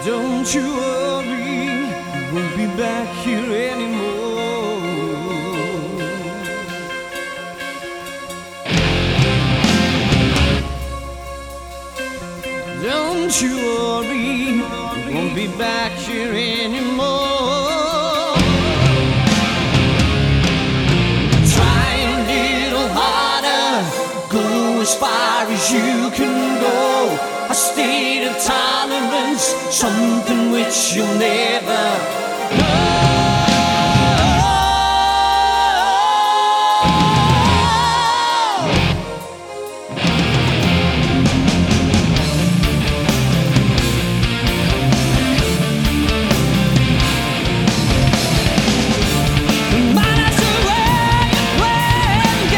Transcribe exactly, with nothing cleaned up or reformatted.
Don't you worry, you won't be back here anymore. Don't you worry, you won't be back here anymore. Try a little harder, go as far as you can go. A state of tolerance, something which you'll never know.